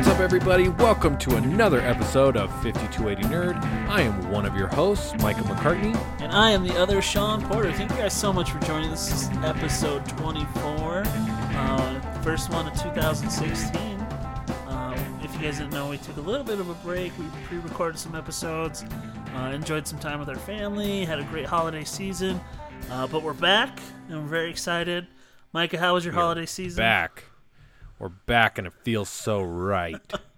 What's up, everybody? Welcome to another episode of 5280 Nerd. I am one of your hosts, Michael McCartney. And I am the other, Sean Porter. Thank you guys so much for joining us. This is episode 24, first one of 2016. If you guys didn't know, we took a little bit of a break. We pre-recorded some episodes, enjoyed some time with our family, had a great holiday season. But we're back, and we're very excited. Micah, how was your holiday season? We're back, and it feels so right.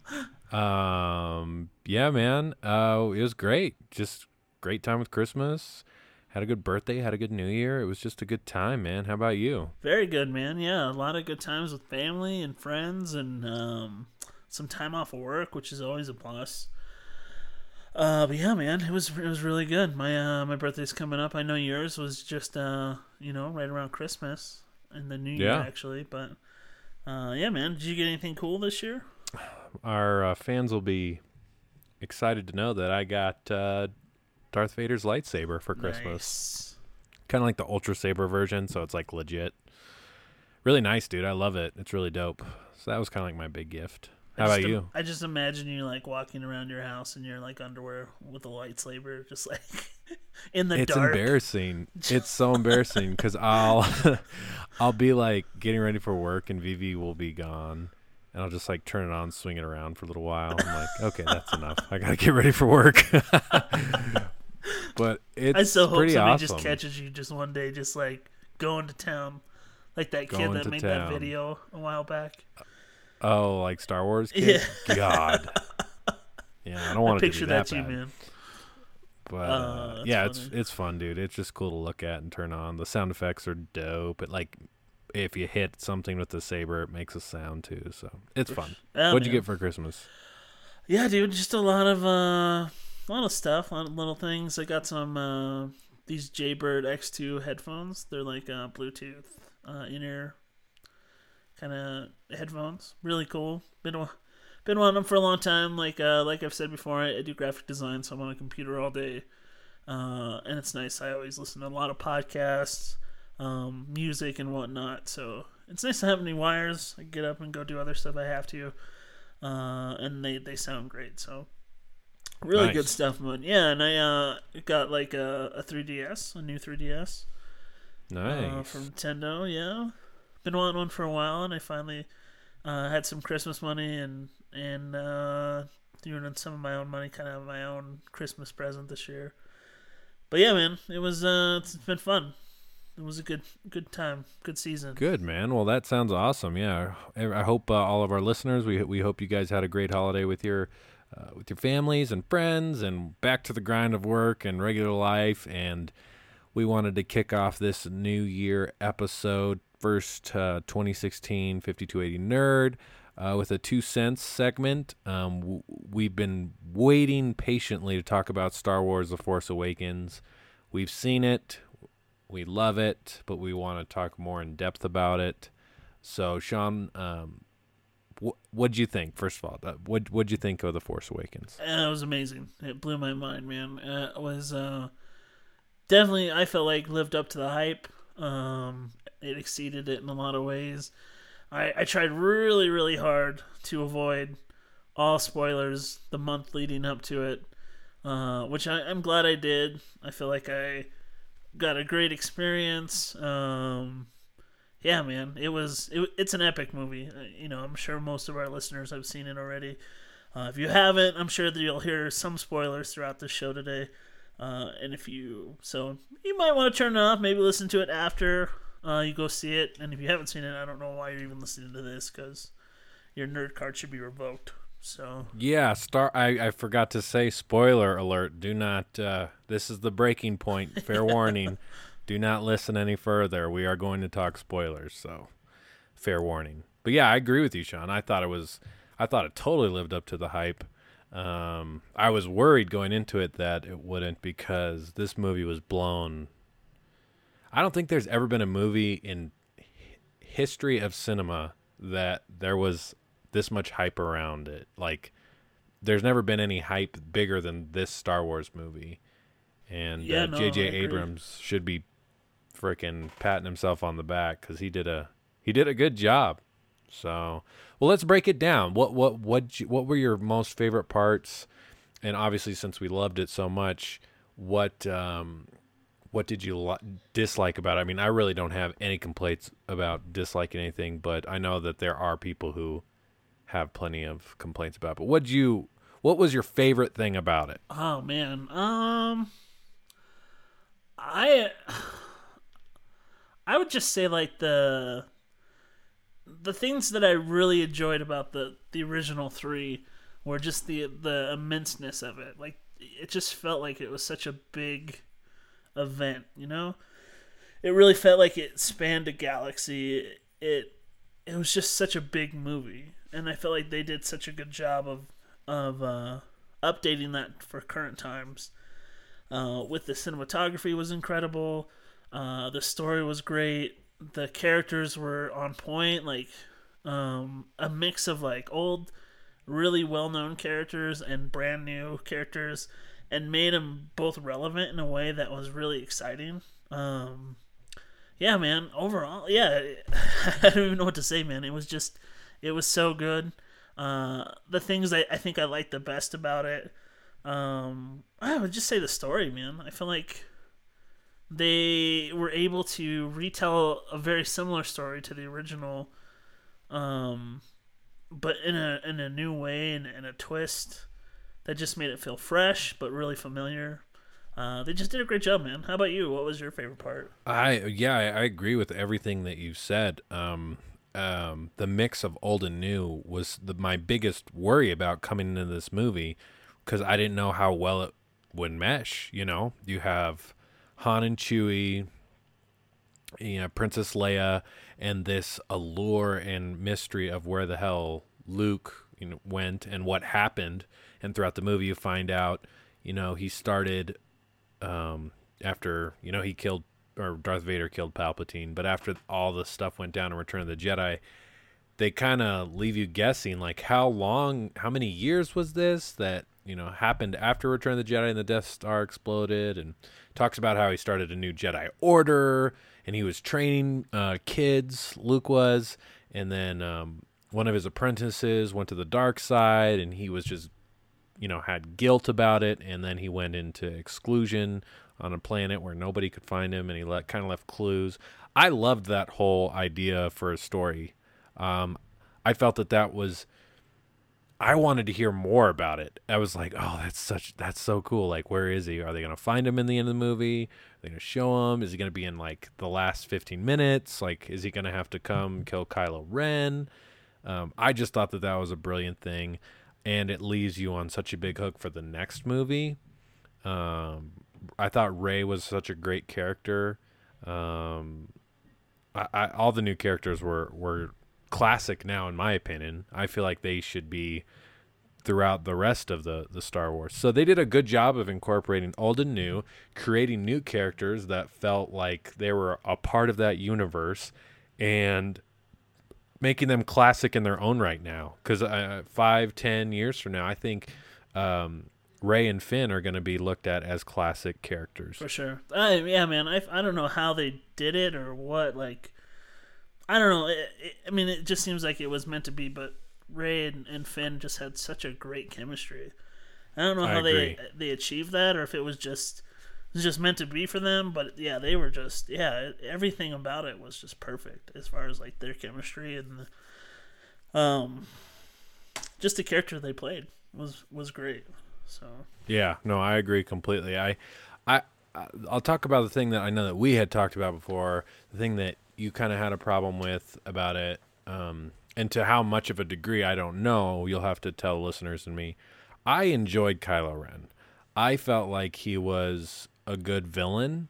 Yeah, man. It was great. Just great time with Christmas. Had a good birthday. Had a good New Year. It was just a good time, man. How about you? Very good, man. Yeah, a lot of good times with family and friends, and some time off of work, which is always a plus. But yeah, man, it was really good. My birthday's coming up. I know yours was just right around Christmas and the New Year actually. But yeah, man, did you get anything cool this year? Our fans will be excited to know that I got Darth Vader's lightsaber for Christmas. Nice. Kind of like the Ultra Saber version, so it's like legit. Really nice, dude. I love it. It's really dope. So that was kind of like my big gift. How about you? I just imagine you like walking around your house in your like underwear with a lightsaber, just like in the dark. It's embarrassing. It's so embarrassing because I'll be like getting ready for work and Vivi will be gone, and I'll just like turn it on, swing it around for a little while. I'm like, okay, that's enough. I gotta get ready for work. But it's I so hope pretty somebody awesome. just catches you just one day, just like going to town, like that kid Going that to made town. that video a while back. Oh, like Star Wars kid? Yeah. God. Yeah, I don't want to do Picture that that, bad. man. But That's yeah, funny. it's fun, dude. It's just cool to look at and turn on. The sound effects are dope. It like if you hit something with the saber, it makes a sound too. So it's fun. Yeah, What'd you man. get for Christmas? Yeah, dude, just a lot of stuff, a lot of little things. I got some these Jaybird X2 headphones. They're like Bluetooth in-ear kind of headphones. Really cool. Been wanting them for a long time. Like I've said before, I do graphic design, so I'm on a computer all day, and it's nice. I always listen to a lot of podcasts, music and whatnot. So it's nice to have any wires. I can get up and go do other stuff I have to, and they sound great. So really Nice. good stuff, man. Yeah, and I got like a 3DS, a new 3DS. Nice. From Nintendo, yeah. Been wanting one for a while, and I finally had some Christmas money and doing some of my own money, kind of my own Christmas present this year. But yeah, man, it was it's been fun. It was a good time, good season. Good, man. Well, that sounds awesome. Yeah, I hope all of our listeners. We hope you guys had a great holiday with your families and friends, and back to the grind of work and regular life. And we wanted to kick off this new year episode, first 2016 5280 Nerd, with a 2 cents segment. We've been waiting patiently to talk about Star Wars The Force Awakens. We've seen it. We love it, but we want to talk more in depth about it. So, Sean, what'd you think, first of all? What'd you think of The Force Awakens? It was amazing. It blew my mind, man. It was definitely, I felt like, lived up to the hype. It exceeded it in a lot of ways. I tried really, really hard to avoid all spoilers the month leading up to it, which I'm glad I did. I feel like I got a great experience. Yeah, man, it's an epic movie. I'm sure most of our listeners have seen it already. If you haven't, I'm sure that you'll hear some spoilers throughout the show today. And you might want to turn it off, maybe listen to it after you go see it. And if you haven't seen it, I don't know why you're even listening to this, because your nerd card should be revoked. So yeah, I forgot to say, spoiler alert. Do not. This is the breaking point. Fair warning. Do not listen any further. We are going to talk spoilers. So, fair warning. But yeah, I agree with you, Sean. I thought it totally lived up to the hype. I was worried going into it that it wouldn't, because this movie was blown. I don't think there's ever been a movie in history of cinema that there was this much hype around it. Like, there's never been any hype bigger than this Star Wars movie. And Yeah, no, J.J. I agree. Abrams should be freaking patting himself on the back, because he did a good job. So, well, let's break it down. What were your most favorite parts? And obviously, since we loved it so much, what what did you dislike about it? I mean, I really don't have any complaints about disliking anything, but I know that there are people who have plenty of complaints about it. But what was your favorite thing about it? Oh man, I I would just say like the things that I really enjoyed about the original three were just the immenseness of it. Like it just felt like it was such a big event, you know? It really felt like it spanned a galaxy. It was just such a big movie, and I felt like they did such a good job of updating that for current times. With the cinematography was incredible. The story was great. The characters were on point. Like a mix of like old, really well known characters and brand new characters, and made them both relevant in a way that was really exciting. Yeah, man. Overall, yeah, I don't even know what to say, man. It was so good. The things I think I liked the best about it, I would just say the story, man. I feel like they were able to retell a very similar story to the original, um, but in a new way and a twist that just made it feel fresh but really familiar. They just did a great job, man. How about you? What was your favorite part? I agree with everything that you said. The mix of old and new was my biggest worry about coming into this movie, because I didn't know how well it would mesh. You know, you have Han and Chewie, you know, Princess Leia, and this allure and mystery of where the hell Luke, you know, went and what happened. And throughout the movie, you find out, you know, he started after, you know, he killed, or Darth Vader killed Palpatine, but after all the stuff went down in Return of the Jedi, they kind of leave you guessing, like, how many years was this that, you know, happened after Return of the Jedi and the Death Star exploded, and talks about how he started a new Jedi Order, and he was training kids, Luke was, and then one of his apprentices went to the dark side, and he was just, you know, had guilt about it, and then he went into exclusion on a planet where nobody could find him, and he kind of left clues. I loved that whole idea for a story. I felt that was, I wanted to hear more about it. I was like, oh, that's so cool. Like, where is he? Are they going to find him in the end of the movie? Are they going to show him? Is he going to be in like the last 15 minutes? Like, is he going to have to come kill Kylo Ren? I just thought that was a brilliant thing, and it leaves you on such a big hook for the next movie. I thought Rey was such a great character. All the new characters were classic now, in my opinion. I feel like they should be throughout the rest of the Star Wars. So they did a good job of incorporating old and new, creating new characters that felt like they were a part of that universe, and making them classic in their own right now. Because 5-10 years from now, I think Rey and Finn are going to be looked at as classic characters. For sure. Yeah, man. I don't know how they did it or what. Like, I don't know. I mean, it just seems like it was meant to be, but Rey and Finn just had such a great chemistry. I don't know how they achieved that, or if it was just meant to be for them. But yeah, they were just, yeah, everything about it was just perfect as far as like their chemistry, and just the character they played was great. So yeah, no, I agree completely. I'll talk about the thing that I know that we had talked about before, the thing that you kind of had a problem with about it, and to how much of a degree, I don't know. You'll have to tell listeners and me. I enjoyed Kylo Ren. I felt like he was a good villain.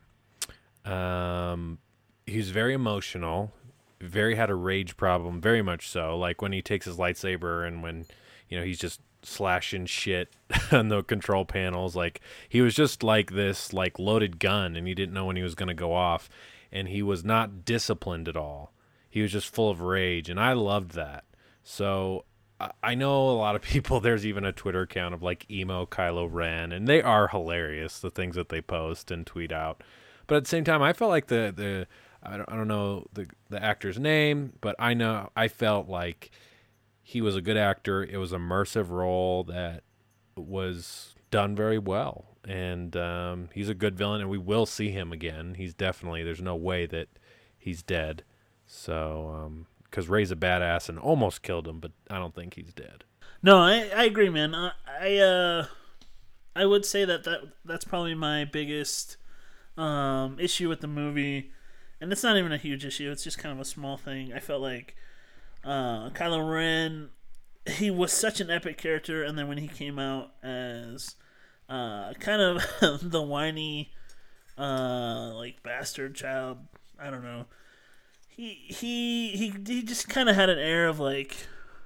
He was very emotional, had a rage problem, very much so. Like when he takes his lightsaber and when, you know, he's just slashing shit on the control panels. Like he was just like this like loaded gun, and he didn't know when he was going to go off, and he was not disciplined at all. He was just full of rage, and I loved that. So I know a lot of people, there's even a Twitter account of like emo Kylo Ren, and they are hilarious, the things that they post and tweet out. But at the same time, I felt like I don't know the actor's name, but I felt like he was a good actor. It was an immersive role that was done very well, and he's a good villain, and we will see him again. He's definitely, there's no way that he's dead. So, because Ray's a badass and almost killed him, but I don't think he's dead. No, I agree, man. I would say that's probably my biggest issue with the movie, and it's not even a huge issue. It's just kind of a small thing. I felt like Kylo Ren, he was such an epic character, and then when he came out as kind of the whiny, like bastard child, I don't know. He just kind of had an air of like,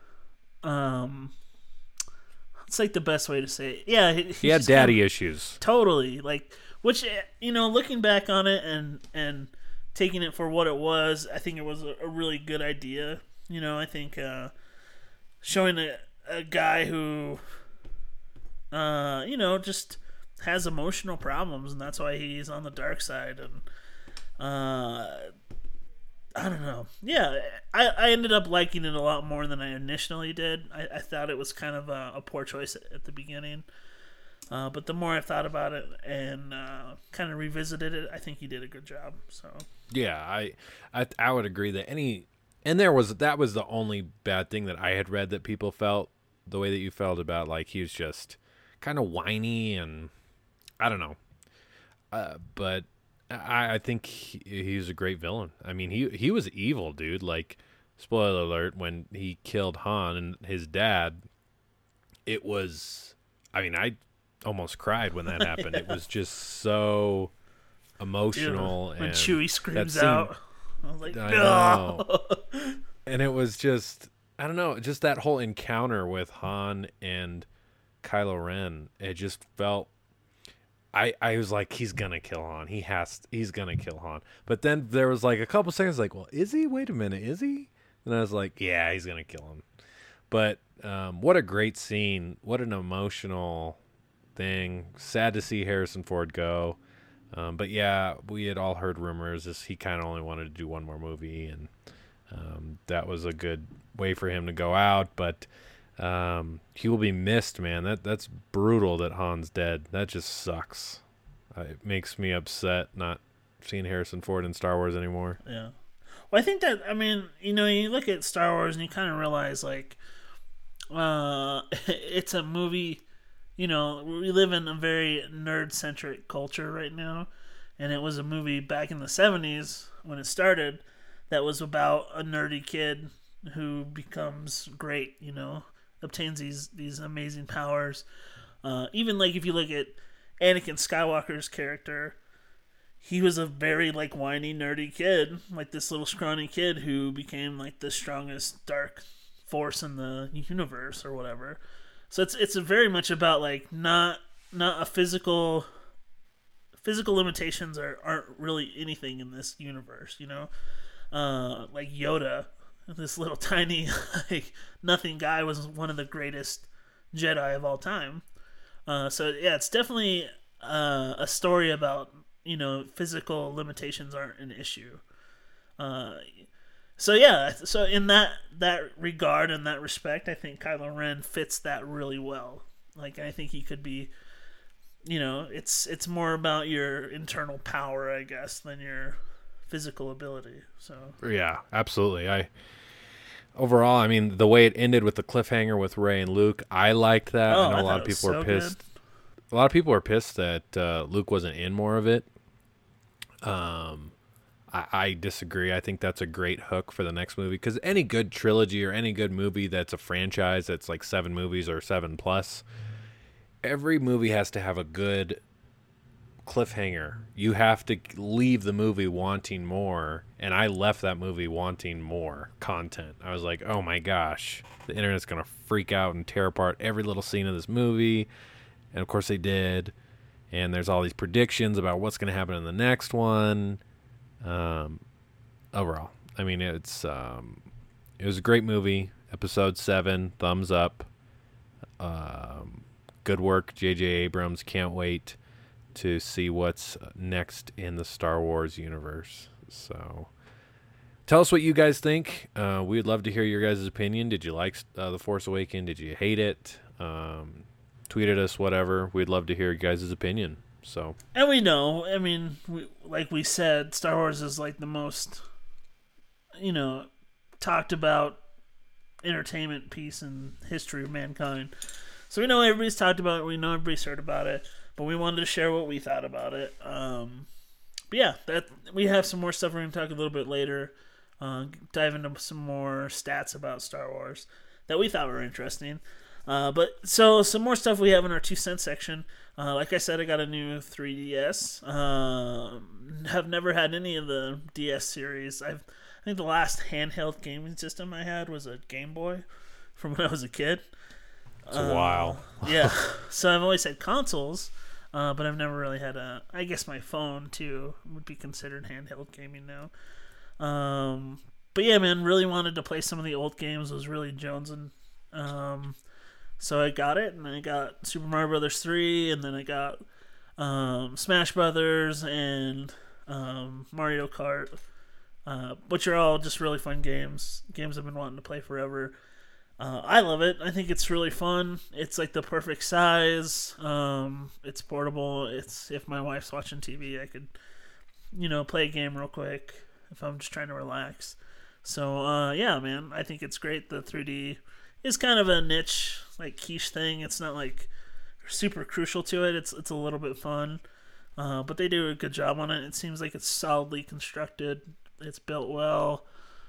it's like the best way to say it. Yeah, he had daddy issues. Totally, like, which, looking back on it and taking it for what it was, I think it was a really good idea. I think showing a guy who, just has emotional problems, and that's why he's on the dark side, and I don't know. Yeah, I ended up liking it a lot more than I initially did. I thought it was kind of a poor choice at the beginning. But the more I thought about it and kind of revisited it, I think he did a good job. So yeah, I would agree that that was the only bad thing that I had read that people felt the way that you felt about, like, he was just kind of whiny, and I don't know. But I think he's a great villain. I mean, he was evil, dude. Like, spoiler alert, when he killed Han and his dad, it was, I mean, I almost cried when that happened. Yeah. It was just so emotional. Dude, when and Chewie screams that scene, out, I was like, I no. know. And it was just, I don't know, just that whole encounter with Han and Kylo Ren, it just felt, I was like, he's gonna kill Han. He's gonna kill Han. But then there was like a couple seconds like, well, is he? Wait a minute, is he? And I was like, yeah, he's gonna kill him. But what a great scene. What an emotional thing. Sad to see Harrison Ford go. But yeah, we had all heard rumors he kind of only wanted to do one more movie, and that was a good way for him to go out. But he will be missed, man. That's brutal that Han's dead. That just sucks. It makes me upset not seeing Harrison Ford in Star Wars anymore. Yeah. Well, I think that, I mean, you look at Star Wars and you kind of realize, like, it's a movie, we live in a very nerd-centric culture right now, and it was a movie back in the 70s when it started that was about a nerdy kid who becomes great, obtains these amazing powers. Even, like, if you look at Anakin Skywalker's character, he was a very, like, whiny, nerdy kid, like this little scrawny kid who became, like, the strongest dark force in the universe or whatever. So it's very much about, like, not a physical limitations aren't really anything in this universe, like Yoda, this little tiny, like, nothing guy, was one of the greatest Jedi of all time. So yeah, it's definitely a story about, physical limitations aren't an issue. So yeah, so in that regard and that respect, I think Kylo Ren fits that really well. Like, I think he could be, it's more about your internal power, I guess, than your physical ability. So yeah, absolutely. Overall, I mean, the way it ended with the cliffhanger with Rey and Luke, I liked that. I know a lot of people were pissed. Good. A lot of people were pissed that Luke wasn't in more of it. I disagree. I think that's a great hook for the next movie, because any good trilogy or any good movie that's a franchise that's like 7 movies or 7+, every movie has to have a good cliffhanger. You have to leave the movie wanting more, and I left that movie wanting more content. I was like, oh my gosh, the internet's gonna freak out and tear apart every little scene of this movie. And of course they did, and there's all these predictions about what's gonna happen in the next one. Overall, I mean, it was a great movie. Episode 7, thumbs up. Good work, J.J. Abrams. Can't wait to see what's next in the Star Wars universe. So tell us what you guys think. We'd love to hear your guys' opinion. Did you like The Force Awakens? Did you hate it? Tweet at us, whatever. We'd love to hear your guys' opinion. So, and we know, I mean, like we said, Star Wars is like the most, talked about entertainment piece in history of mankind. So we know everybody's talked about it. We know everybody's heard about it. But we wanted to share what we thought about it. But yeah, we have some more stuff we're going to talk a little bit later. Dive into some more stats about Star Wars that we thought were interesting. But so some more stuff we have in our 2 cent section. Like I said, I got a new 3DS. Have never had any of the DS series. I think the last handheld gaming system I had was a Game Boy from when I was a kid. It's a while. Yeah. So I've always had consoles, but I've never really had I guess my phone, too, would be considered handheld gaming now. But yeah, man, really wanted to play some of the old games. Was really jonesing. So I got it, and I got Super Mario Brothers 3, and then I got Smash Brothers and Mario Kart, which are all just really fun games. Games I've been wanting to play forever. I love it. I think it's really fun. It's like the perfect size. It's portable. It's if my wife's watching TV, I could, play a game real quick if I'm just trying to relax. So yeah, man, I think it's great. The 3D is kind of a niche, like quiche thing. It's not like super crucial to it. It's a little bit fun, but they do a good job on it. It seems like it's solidly constructed. It's built well.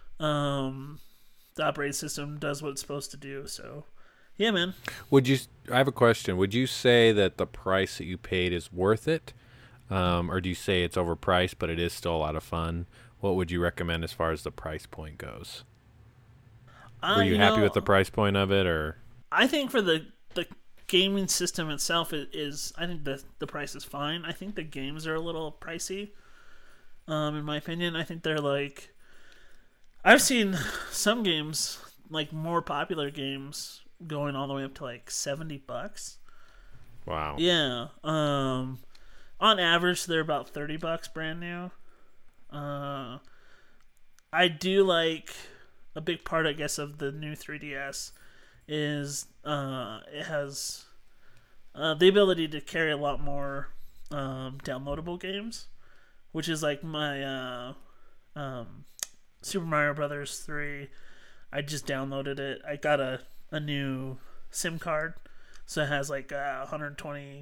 The operating system does what it's supposed to do. So, yeah, man. I have a question. Would you say that the price that you paid is worth it? Or do you say it's overpriced, but it is still a lot of fun? What would you recommend as far as the price point goes? Were you happy with the price point of it, or? I think for the gaming system itself I think the price is fine. I think the games are a little pricey. In my opinion, I think they're like, I've seen some games, like more popular games, going all the way up to like $70. Wow. Yeah. On average, they're about $30 brand new. I do like a big part, I guess, of the new 3DS is it has the ability to carry a lot more downloadable games, which is like my Super Mario Brothers 3. I just downloaded it. I got a new SIM card, so it has like 128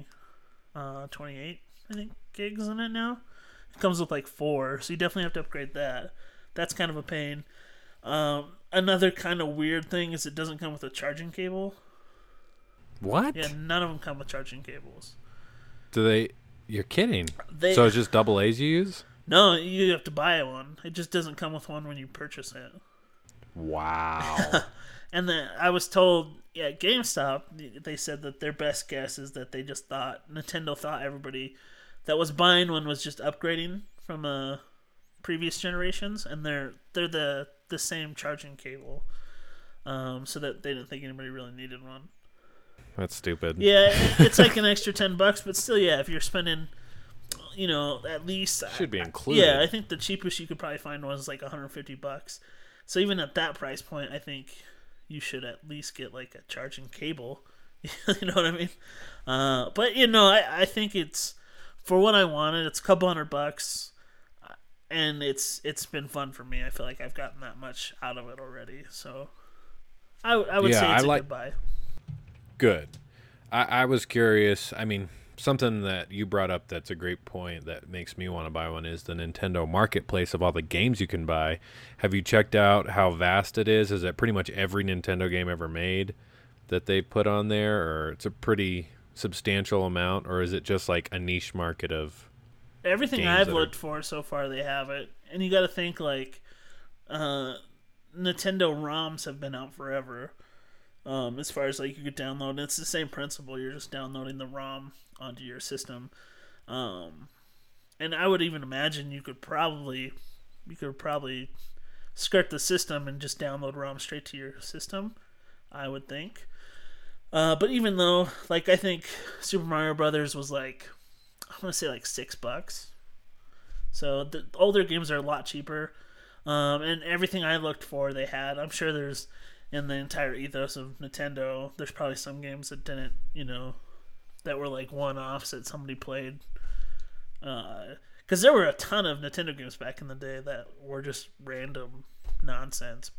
I think gigs in it now. It comes with like 4, so you definitely have to upgrade that. That's kind of a pain. Another kind of weird thing is it doesn't come with a charging cable. What? Yeah, none of them come with charging cables. Do they? You're kidding. So it's just double A's you use? No, you have to buy one. It just doesn't come with one when you purchase it. Wow. And then I was told, at GameStop, they said that their best guess is that Nintendo thought everybody that was buying one was just upgrading from previous generations, and they're the same charging cable, so that they didn't think anybody really needed one. That's stupid. Yeah, it's like an extra $10, but still, yeah, if you're spending, at least should be included. Yeah, I think the cheapest you could probably find was like $150. So even at that price point, I think you should at least get like a charging cable. You know what I mean? But I think it's for what I wanted. It's a couple $100, and it's been fun for me. I feel like I've gotten that much out of it already. So I would say it's a good buy. Good. I was curious. I mean, something that you brought up that's a great point that makes me want to buy one is the Nintendo marketplace of all the games you can buy. Have you checked out how vast it is? Is it pretty much every Nintendo game ever made that they put on there, or it's a pretty substantial amount, or is it just like a niche market of everything I've looked for so far? They have it, and you got to think like Nintendo ROMs have been out forever. As far as like you could download, and it's the same principle. You're just downloading the ROM onto your system, and I would even imagine you could probably skirt the system and just download ROM straight to your system. I would think, but even though, like, I think Super Mario Brothers was like, I'm gonna say like $6. So the older games are a lot cheaper, and everything I looked for they had. I'm sure there's in the entire ethos of Nintendo. There's probably some games that didn't, that were like one-offs that somebody played. Because there were a ton of Nintendo games back in the day that were just random nonsense,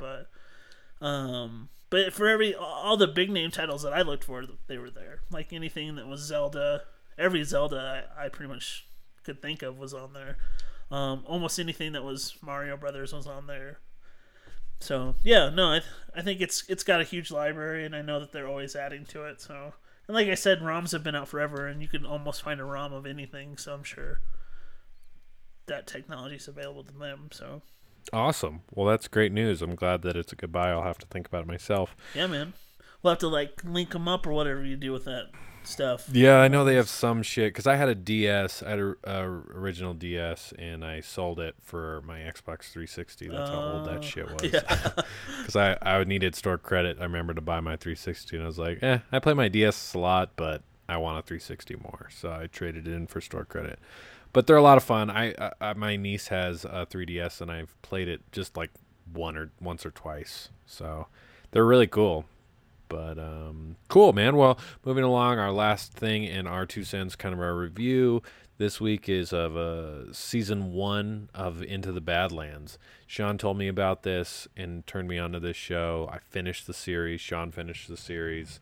but for all the big name titles that I looked for, they were there. Like anything that was Zelda, every Zelda I pretty much could think of was on there. Almost anything that was Mario Brothers was on there. So yeah, no, I think it's got a huge library, and I know that they're always adding to it. So, and like I said, ROMs have been out forever, and you can almost find a ROM of anything. So I'm sure that technology is available to them. So Awesome. Well, that's great news. I'm glad that it's a goodbye. I'll have to think about it myself. yeah, man, we'll have to like link them up or whatever you do with that stuff. Yeah, I know they have some shit because I had a DS, I had a original DS, and I sold it for my Xbox 360. That's how old that shit was. Because I needed store credit. I remember to buy my 360, and I was like, I play my DS a lot, but I want a 360 more, so I traded it in for store credit. But they're a lot of fun. I my niece has a 3DS, and I've played it just like once or twice. So they're really cool. But cool, man. Well, moving along, our last thing in our 2 cents, kind of our review this week is of season 1 of Into the Badlands. Sean told me about this and turned me onto this show. I finished the series. Sean finished the series.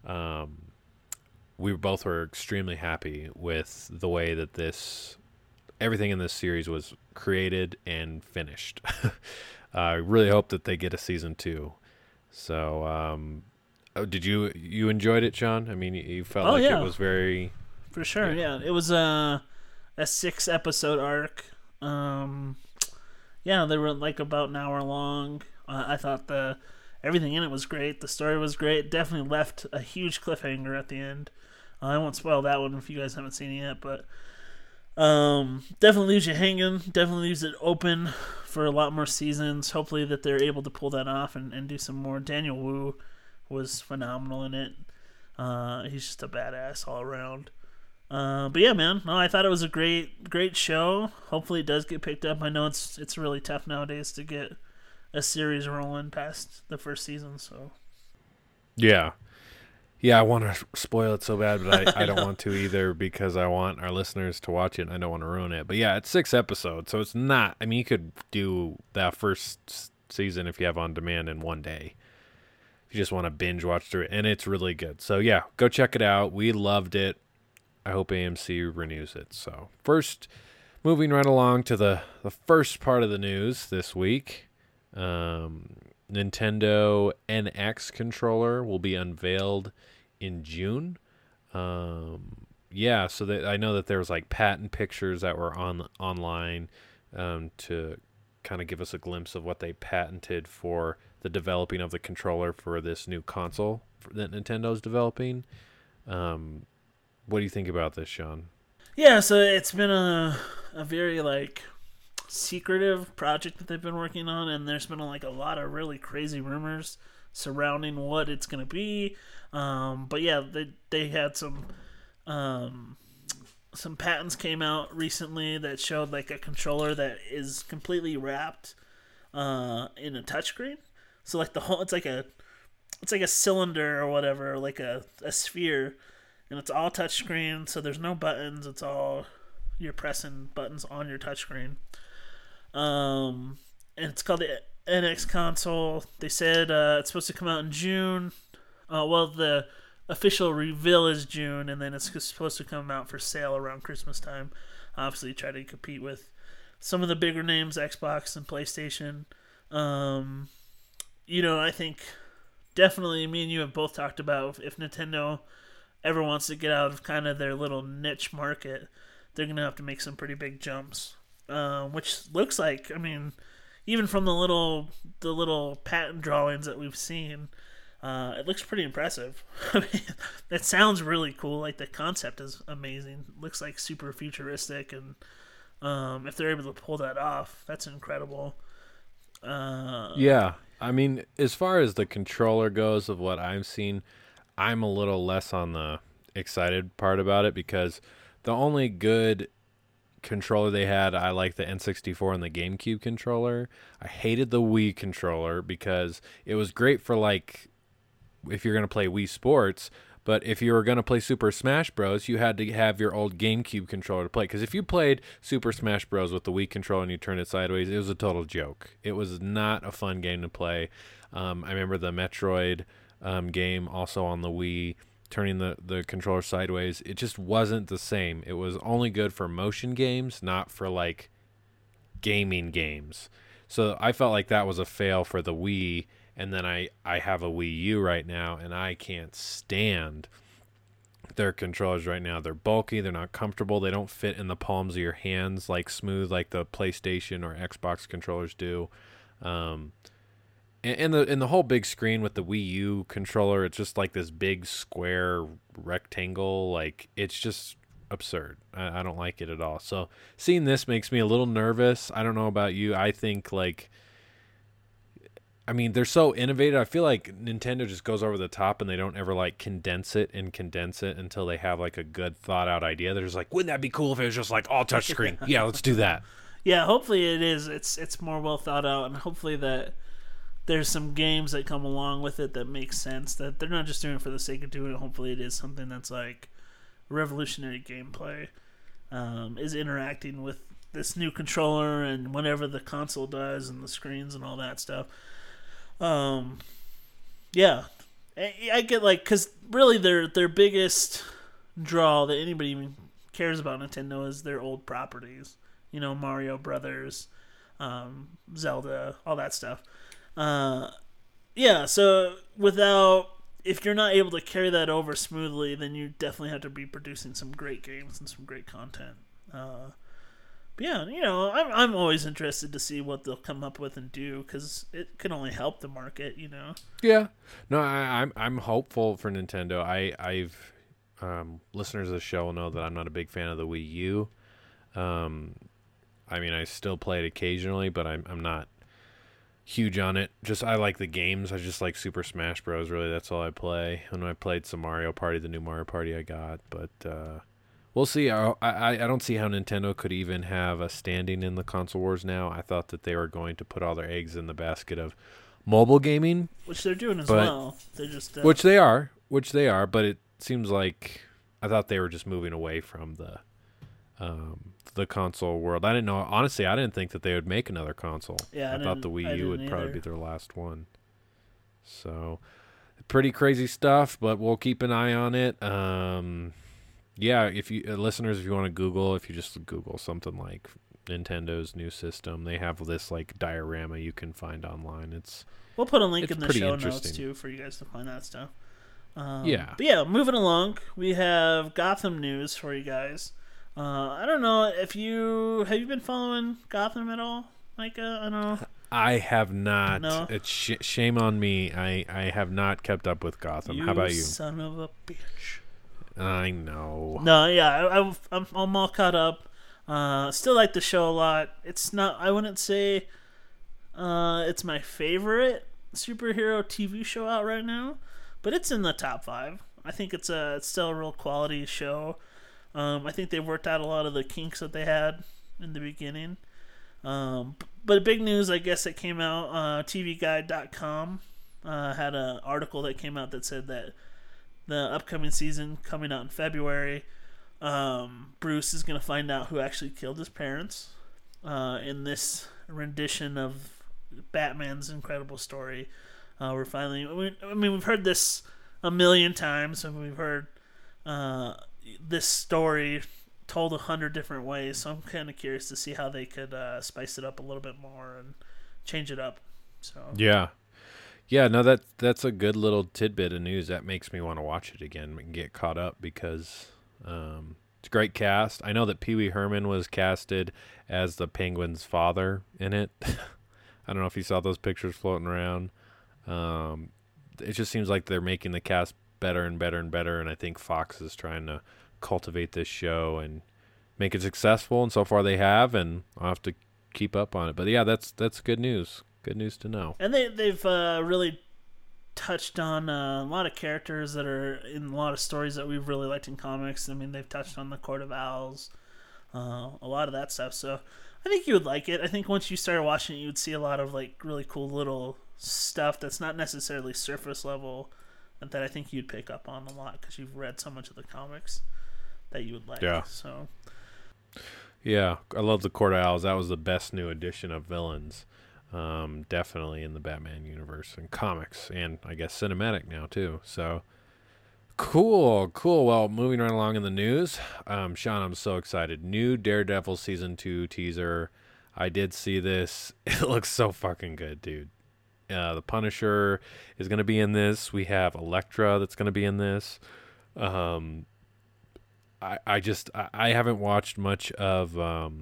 We both were extremely happy with the way that everything in this series was created and finished. I really hope that they get a season 2. So, did you enjoyed it, Sean? I mean, you felt it was very... For sure, yeah. It was a 6-episode arc. They were like about an hour long. I thought everything in it was great. The story was great. Definitely left a huge cliffhanger at the end. I won't spoil that one if you guys haven't seen it yet, but definitely leaves you hanging. Definitely leaves it open for a lot more seasons. Hopefully that they're able to pull that off and do some more. Daniel Wu was phenomenal in it. He's just a badass all around. But yeah, man, no, I thought it was a great show. Hopefully it does get picked up. I know it's really tough nowadays to get a series rolling past the first season. So yeah, I want to spoil it so bad, but I don't want to either because I want our listeners to watch it and I don't want to ruin it. But yeah, it's 6 episodes, so it's not. I mean, you could do that first season if you have on demand in one day. You just want to binge watch through it, and it's really good. So yeah, go check it out. We loved it. I hope AMC renews it. So first, moving right along to the first part of the news this week, Nintendo NX controller will be unveiled in June. So I know that there was like patent pictures that were online to kind of give us a glimpse of what they patented for the developing of the controller for this new console that Nintendo's developing. What do you think about this, Sean? Yeah, so it's been a very like secretive project that they've been working on, and there's been like a lot of really crazy rumors surrounding what it's gonna be. But yeah, they had some patents came out recently that showed like a controller that is completely wrapped in a touchscreen. So like it's like a cylinder or whatever, like a sphere, and it's all touchscreen. So there's no buttons. It's all you're pressing buttons on your touchscreen. And it's called the NX console. They said it's supposed to come out in June. The official reveal is June, and then it's supposed to come out for sale around Christmas time. Obviously, try to compete with some of the bigger names, Xbox and PlayStation. I think definitely me and you have both talked about if Nintendo ever wants to get out of kind of their little niche market, they're going to have to make some pretty big jumps. Which looks like, I mean, even from the little patent drawings that we've seen, it looks pretty impressive. I mean, that sounds really cool. Like the concept is amazing. It looks like super futuristic, and if they're able to pull that off, that's incredible. Yeah, I mean, as far as the controller goes, of what I've seen, I'm a little less on the excited part about it because the only good controller they had. I like the N64 and the GameCube controller. I hated the Wii controller because it was great for like if you're going to play Wii Sports, but if you were going to play Super Smash Bros, you had to have your old GameCube controller to play. Because if you played Super Smash Bros with the Wii controller and you turned it sideways, it was a total joke. It was not a fun game to play. I remember the Metroid game also on the Wii, turning the controller sideways. It just wasn't the same. It was only good for motion games, not for like gaming games. So I felt like that was a fail for the Wii. And then I have a Wii U right now, and I can't stand their controllers right now. They're bulky. They're not comfortable. They don't fit in the palms of your hands like smooth like the PlayStation or Xbox controllers do. And the whole big screen with the Wii U controller, it's just like this big square rectangle. Like, it's just absurd. I don't like it at all. So seeing this makes me a little nervous. I don't know about you. I think they're so innovative. I feel like Nintendo just goes over the top and they don't ever like condense it until they have like a good thought out idea. They're just like, wouldn't that be cool if it was just like all touch screen? Yeah, let's do that. Yeah, hopefully it is. It's more well thought out, and hopefully that there's some games that come along with it that make sense, that they're not just doing it for the sake of doing it. Hopefully it is something that's like revolutionary gameplay, is interacting with this new controller and whatever the console does and the screens and all that stuff. Yeah, I get like, cause really their biggest draw that anybody even cares about Nintendo is their old properties. You know, Mario Brothers, Zelda, all that stuff. Yeah, so if you're not able to carry that over smoothly, then you definitely have to be producing some great games and some great content. But yeah, you know, I'm always interested to see what they'll come up with and do, because it can only help the market, you know. Yeah, no, I'm hopeful for Nintendo. I've listeners of the show know that I'm not a big fan of the Wii U. I still play it occasionally, but I'm not huge on it. Just I like the games. I just like Super Smash Bros. Really, that's all I play. And I played some Mario Party, the new Mario Party I got, but we'll see. I don't see how Nintendo could even have a standing in the console wars now. I thought that they were going to put all their eggs in the basket of mobile gaming, which they're doing as well. They're just which they are. But it seems like I thought they were just moving away from the console world. I didn't know. Honestly, I didn't think that they would make another console. Yeah, I thought the Wii U would probably be their last one. So, pretty crazy stuff, but we'll keep an eye on it. Yeah, if you listeners, if you want to Google, if you just Google something like Nintendo's new system, they have this like diorama you can find online. We'll put a link in the show notes too for you guys to find that stuff. Yeah. But yeah, moving along, we have Gotham news for you guys. I don't know if have you been following Gotham at all, Micah? I don't know. I have not. No? It's shame on me. I have not kept up with Gotham. How about you? Son of a bitch. I know. No, yeah, I'm all caught up. Still like the show a lot. It's not. I wouldn't say it's my favorite superhero TV show out right now, but it's in the top 5. I think it's still a real quality show. I think they worked out a lot of the kinks that they had in the beginning. But big news, I guess, that came out, TVGuide.com had an article that came out that said that the upcoming season coming out in February, Bruce is going to find out who actually killed his parents in this rendition of Batman's incredible story. We're finally... we've heard this a million times, and we've heard this story told 100 different ways, so I'm kind of curious to see how they could spice it up a little bit more and change it up. So no, that's a good little tidbit of news that makes me want to watch it again and get caught up, because it's a great cast. I know that Pee Wee Herman was casted as the Penguin's father in it. I don't know if you saw those pictures floating around. It just seems like they're making the cast better and better and better, and I think Fox is trying to cultivate this show and make it successful, and so far they have, and I'll have to keep up on it. But yeah, that's good news. Good news to know. And they've really touched on a lot of characters that are in a lot of stories that we've really liked in comics. I mean, they've touched on the Court of Owls. a lot of that stuff. So I think you would like it. I think once you started watching it, you would see a lot of like really cool little stuff that's not necessarily surface level, that I think you'd pick up on a lot because you've read so much of the comics that you would like. Yeah. So Yeah, I love the Court of Owls. That was the best new edition of villains. Definitely in the Batman universe and comics, and I guess cinematic now too. So cool. Well, moving right along in the news, Sean, I'm so excited. New Daredevil season 2 teaser. I did see this. It looks so fucking good, dude. The Punisher is going to be in this. We have Elektra that's going to be in this. I haven't watched much of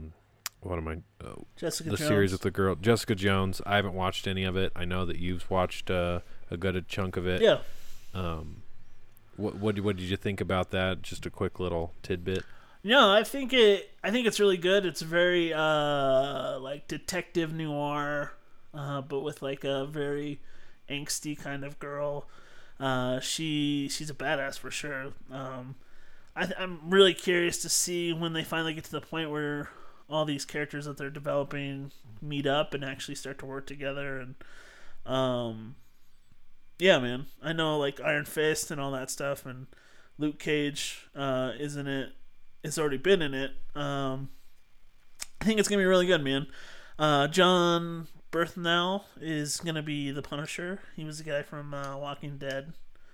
Jessica the Jones. series with the girl Jessica Jones. I haven't watched any of it. I know that you've watched a good chunk of it. Yeah. What did you think about that? Just a quick little tidbit. No, I think it's really good. It's very like detective noir, but with like a very angsty kind of girl. She's a badass for sure. I'm really curious to see when they finally get to the point where all these characters that they're developing meet up and actually start to work together. And yeah, man, I know like Iron Fist and all that stuff, and Luke Cage is in it. It's already been in it. I think it's gonna be really good, man. John Bernthal is gonna be the Punisher. He was the guy from Walking Dead.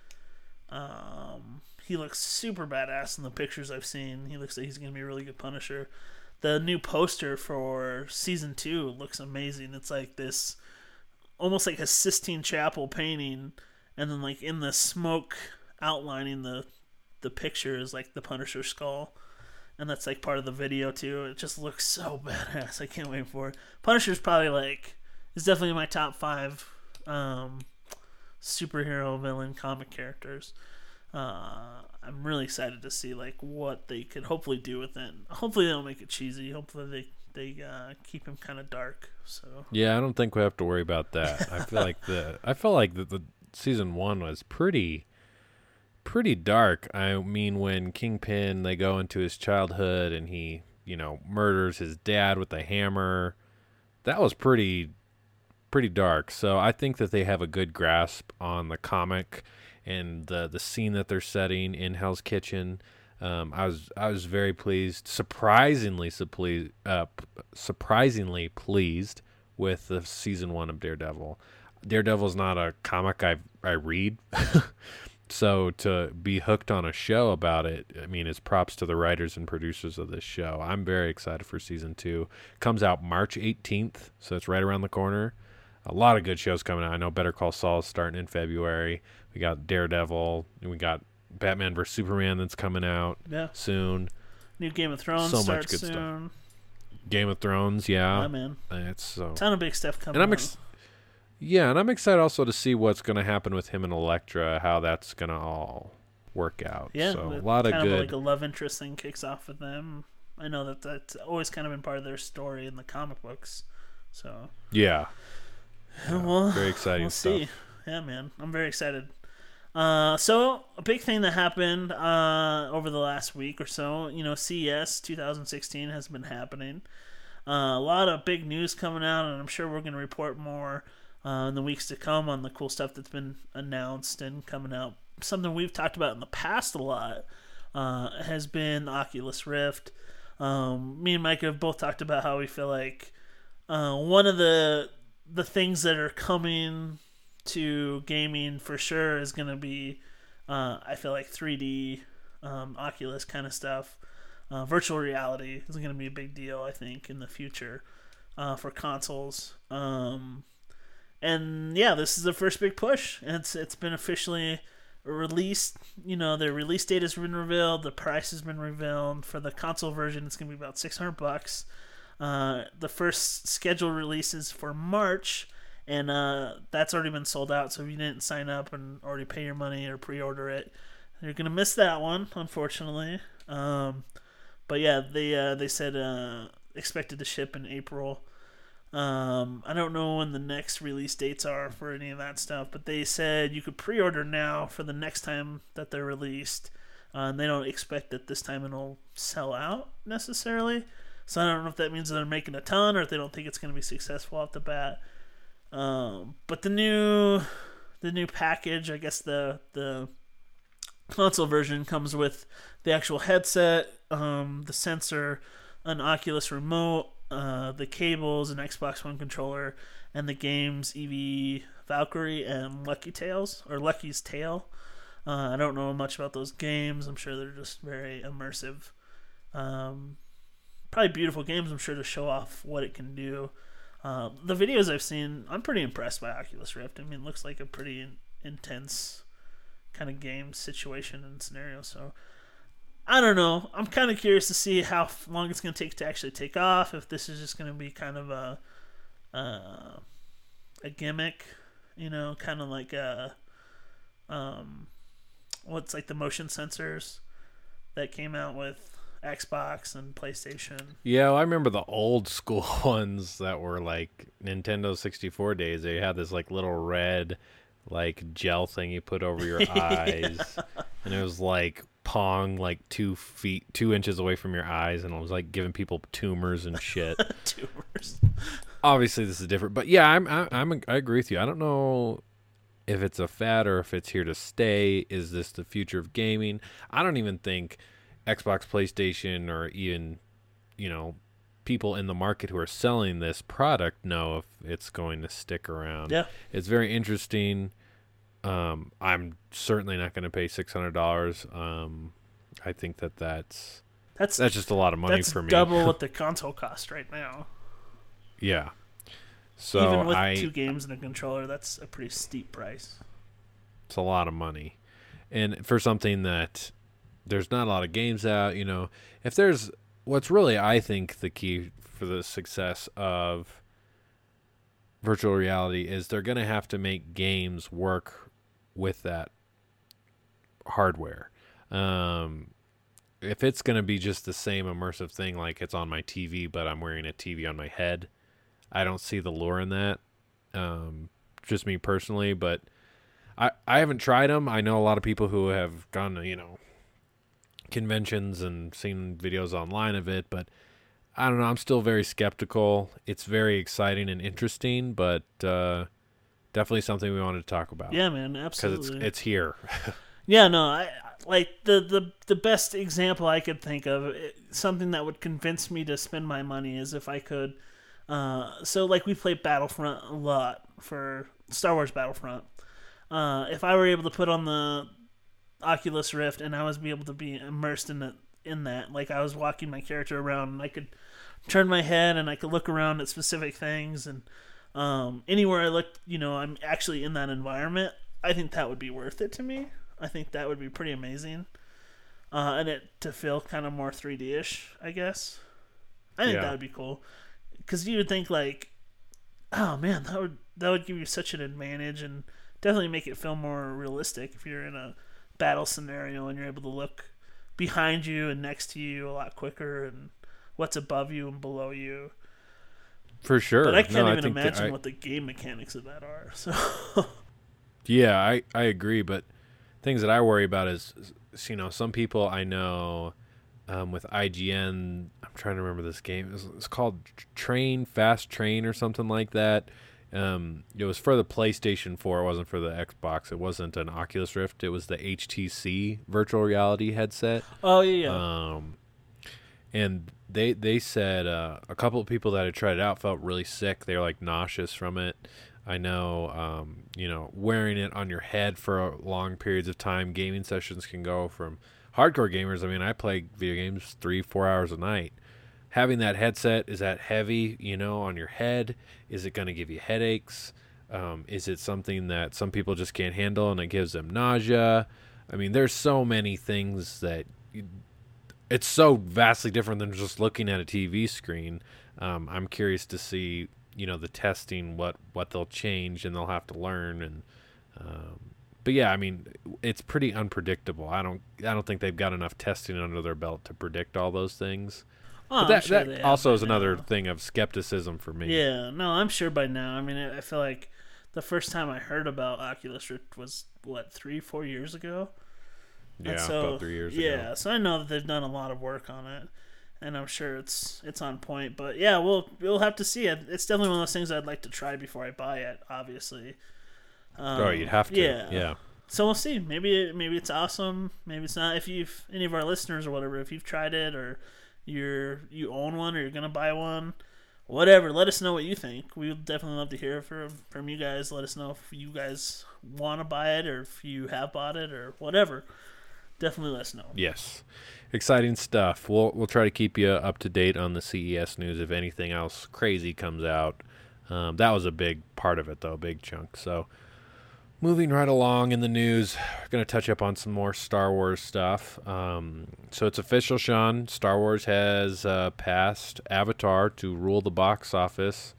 He looks super badass in the pictures I've seen. He looks like he's gonna be a really good Punisher. The new poster for season 2 looks amazing. It's like this, almost like a Sistine Chapel painting, and then like in the smoke outlining the picture is like the Punisher skull. And that's like part of the video too. It just looks so badass. I can't wait for it. Punisher's probably like, is definitely in my top 5 superhero villain comic characters. I'm really excited to see like what they could hopefully do with it. Hopefully they don't make it cheesy. Hopefully they keep him kind of dark. So yeah, I don't think we have to worry about that. I felt like the season 1 was pretty dark. I mean, when Kingpin, they go into his childhood and he, murders his dad with a hammer, that was pretty dark. So I think that they have a good grasp on the comic and the scene that they're setting in Hell's Kitchen. I was very pleased, surprisingly pleased with the season 1 of Daredevil. Daredevil's not a comic I read. So to be hooked on a show about it, I mean, it's props to the writers and producers of this show. I'm very excited for season 2. Comes out March 18th, so it's right around the corner. A lot of good shows coming out. I know Better Call Saul is starting in February. We got Daredevil, and we got Batman vs Superman that's coming out soon. New Game of Thrones so starts much good soon. Stuff. Game of Thrones, yeah. Yeah, man. It's so ton of big stuff coming out. And I'm excited also to see what's going to happen with him and Elektra, how that's going to all work out. Yeah, so a lot of kind good. Of like a love interest thing kicks off with them. I know that's always kind of been part of their story in the comic books. So yeah, well, very exciting we'll stuff. See. Yeah, man, I'm very excited. So a big thing that happened over the last week or so, CES 2016 has been happening. A lot of big news coming out, and I'm sure we're going to report more in the weeks to come on the cool stuff that's been announced and coming out. Something we've talked about in the past a lot has been the Oculus Rift. Me and Mike have both talked about how we feel like one of the things that are coming to gaming for sure is going to be, I feel like 3D Oculus kind of stuff. Virtual reality is going to be a big deal, I think, in the future for consoles. And yeah, this is the first big push. It's been officially released. Their release date has been revealed. The price has been revealed. For the console version, it's going to be about $600. The first scheduled release is for March, and that's already been sold out. So if you didn't sign up and already pay your money or pre-order it, you're going to miss that one, unfortunately. But yeah, they said expected to ship in April. I don't know when the next release dates are for any of that stuff, but they said you could pre-order now for the next time that they're released. and they don't expect that this time it'll sell out necessarily. So I don't know if that means they're making a ton or if they don't think it's going to be successful off the bat. But the new package, I guess the console version comes with the actual headset, the sensor, an Oculus remote, the cables, an Xbox One controller, and the games Eevee Valkyrie and Lucky's Tale. I don't know much about those games. I'm sure they're just very immersive. Probably beautiful games, I'm sure, to show off what it can do. The videos I've seen, I'm pretty impressed by Oculus Rift. I mean, it looks like a pretty intense kind of game situation and scenario. So, I don't know. I'm kind of curious to see how long it's going to take to actually take off. If this is just going to be kind of a gimmick, kind of like what's like the motion sensors that came out with Xbox and PlayStation. Yeah, well, I remember the old school ones that were like Nintendo 64 days. They had this like little red like gel thing you put over your eyes, and it was like Pong like 2 inches away from your eyes, and it was like giving people tumors and shit. Tumors. Obviously, this is different, but yeah, I agree with you. I don't know if it's a fad or if it's here to stay. Is this the future of gaming? I don't even think Xbox, PlayStation, or even, people in the market who are selling this product know if it's going to stick around. Yeah. It's very interesting. I'm certainly not going to pay $600. I think that's just a lot of money for me. That's double what the console costs right now. Yeah. So even with 2 games and a controller, that's a pretty steep price. It's a lot of money. And for something that there's not a lot of games out, if there's what's really, I think, the key for the success of virtual reality is they're going to have to make games work with that hardware. If it's going to be just the same immersive thing, like it's on my TV, but I'm wearing a TV on my head, I don't see the lure in that. Just me personally, but I haven't tried them. I know a lot of people who have gone to, conventions and seen videos online of it, but I don't know. I'm still very skeptical. It's very exciting and interesting, but definitely something we wanted to talk about. Yeah, man, absolutely. Because it's here. Yeah, no, I like the best example I could think of, something that would convince me to spend my money is if I could. So like we played Battlefront a lot for Star Wars Battlefront. If I were able to put on the Oculus Rift and I was able to be immersed in that, like I was walking my character around and I could turn my head and I could look around at specific things, and anywhere I looked, I'm actually in that environment. I think that would be worth it to me. I think that would be pretty amazing, and it to feel kind of more 3D-ish, I guess. I think that would be cool, because you would think like, oh man, that would give you such an advantage and definitely make it feel more realistic if you're in a battle scenario and you're able to look behind you and next to you a lot quicker and what's above you and below you. For sure. But I can't even imagine what the game mechanics of that are. So yeah, I agree, but things that I worry about is, some people I know with IGN, I'm trying to remember this game. It's called Fast Train or something like that. It was for the PlayStation 4. It wasn't for the Xbox. It wasn't an Oculus Rift. It was the HTC virtual reality headset. Oh, yeah. And they said a couple of people that had tried it out felt really sick. They were like nauseous from it. I know, wearing it on your head for long periods of time, gaming sessions can go from hardcore gamers. I mean, I play video games 3-4 hours a night. Having that headset, is that heavy, on your head? Is it going to give you headaches? Is it something that some people just can't handle and it gives them nausea? I mean, there's so many things that it's so vastly different than just looking at a TV screen. I'm curious to see, the testing, what they'll change and they'll have to learn. And but yeah, I mean, it's pretty unpredictable. I don't think they've got enough testing under their belt to predict all those things. Oh, but that also is another thing of skepticism for me. Yeah, no, I'm sure by now. I mean, I feel like the first time I heard about Oculus Rift was, 3-4 years ago? And Yeah, so, about 3 years yeah, ago. so I know that they've done a lot of work on it, and I'm sure it's on point. But yeah, we'll have to see it. It's definitely one of those things I'd like to try before I buy it. Obviously, Oh, you'd have to. yeah. Yeah. So we'll see. Maybe it's awesome. Maybe it's not. If you've any of our listeners or whatever, if you've tried it or you own one or you're gonna buy one, whatever, let us know what you think. We would definitely love to hear from you guys. Let us know if you guys want to buy it or if you have bought it or whatever. Definitely let us know. Yes. Exciting stuff. We'll try to keep you up to date on the CES news if anything else crazy comes out. That was a big part of it, though, a big chunk. So, moving right along in the news, we're going to touch up on some more Star Wars stuff. So it's official, Sean. Star Wars has passed Avatar to rule the box office.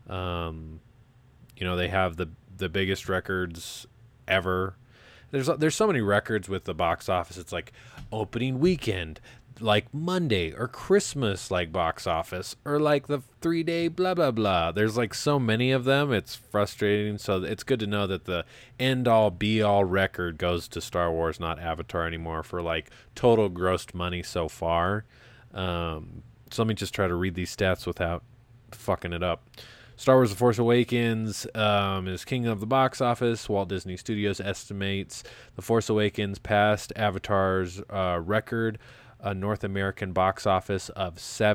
They have the biggest records ever. There's so many records with the box office. It's like opening weekend, like Monday, or Christmas like box office, or like the 3-day blah blah blah. There's like so many of them. It's frustrating. So it's good to know that the end all be all record goes to Star Wars, not Avatar anymore, for like total grossed money so far. So let me just try to read these stats without fucking it up. Star Wars The Force Awakens is king of the box office. Walt Disney Studios estimates The Force Awakens passed Avatar's record, a North American box office of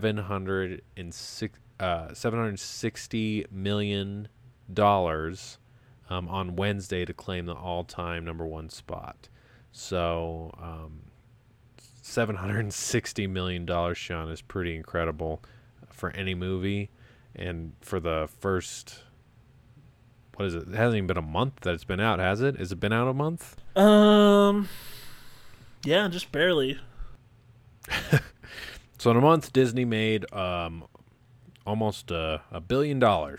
$760 million on Wednesday to claim the all-time number one spot. So $760 million, Sean, is pretty incredible for any movie. And for the first, what is it? It hasn't even been a month that it's been out, has it? Has it been out a month? Yeah, just barely. So in a month, Disney made almost $1 billion.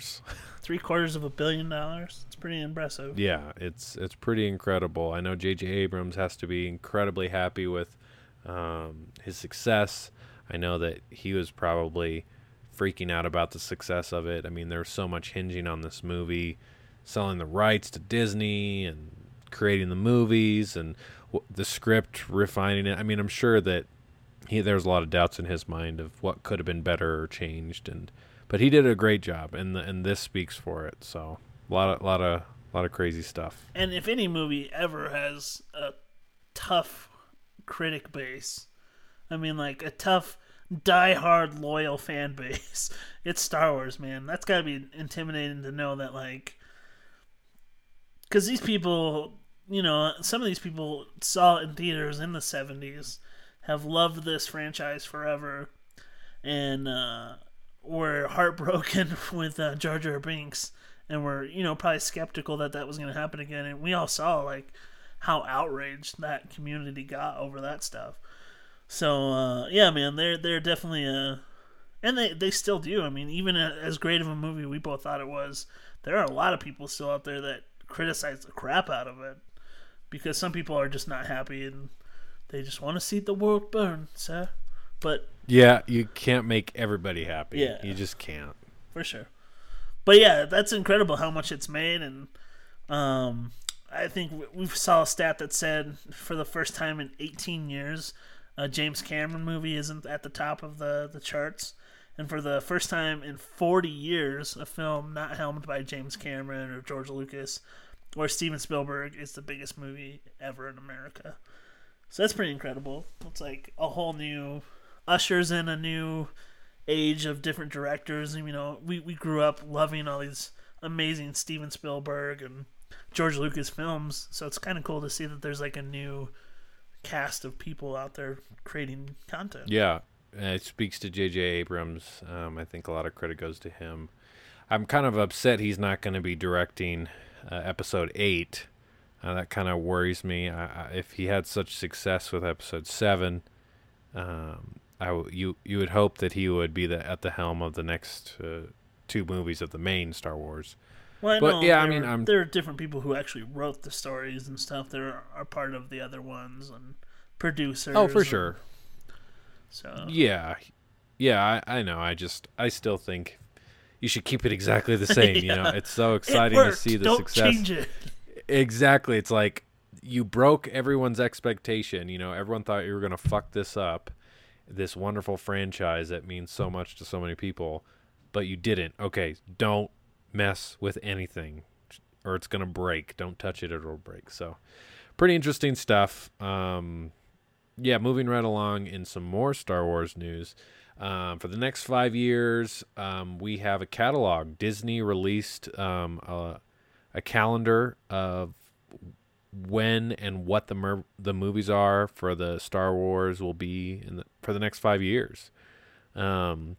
$750 million. It's pretty impressive. Yeah, it's pretty incredible. I know J.J. Abrams has to be incredibly happy with his success. I know that he was probably freaking out about the success of it. I mean, there's so much hinging on this movie, selling the rights to Disney and creating the movies and the script, refining it. I mean, I'm sure that there's a lot of doubts in his mind of what could have been better or changed, but he did a great job, and this speaks for it. So a lot of crazy stuff. And if any movie ever has a tough critic base, I mean, like a tough, die-hard, loyal fan base, it's Star Wars, man. That's got to be intimidating to know that, like, because these people, some of these people saw it in theaters in the 70s, have loved this franchise forever, and were heartbroken with Jar Jar Binks, and were, probably skeptical that was going to happen again. And we all saw, like, how outraged that community got over that stuff. So, yeah, man, they're definitely and they still do. I mean, even as great of a movie we both thought it was, there are a lot of people still out there that criticize the crap out of it, because some people are just not happy and they just want to see the world burn, sir. But yeah, you can't make everybody happy. Yeah, you just can't. For sure. But yeah, that's incredible how much it's made, and I think we saw a stat that said for the first time in 18 years, a James Cameron movie isn't at the top of the charts. And for the first time in 40 years, a film not helmed by James Cameron or George Lucas or Steven Spielberg is the biggest movie ever in America. So that's pretty incredible. It's like a whole new, ushers in a new age of different directors. And, we grew up loving all these amazing Steven Spielberg and George Lucas films. So it's kind of cool to see that there's like a new cast of people out there creating content. Yeah, it speaks to J.J. Abrams. I think a lot of credit goes to him. I'm kind of upset he's not going to be directing Episode 8. That kind of worries me. If he had such success with Episode 7, you would hope that he would be at the helm of the next two movies of the main Star Wars. Well, there are different people who actually wrote the stories and stuff. There are part of the other ones and producers. Oh, for sure. So yeah, I know. I still think you should keep it exactly the same. Yeah. It's so exciting to see the Don't success. change it. Exactly. It's like you broke everyone's expectation. You know, everyone thought you were going to fuck this up, this wonderful franchise that means so much to so many people, but you didn't. Okay, don't mess with anything or it's going to break. Don't touch it or it'll break. So pretty interesting stuff. Yeah, moving right along in some more Star Wars news. For the next 5 years, we have a catalog. Disney released a calendar of when and what the movies are for the Star Wars will be for the next 5 years. We'll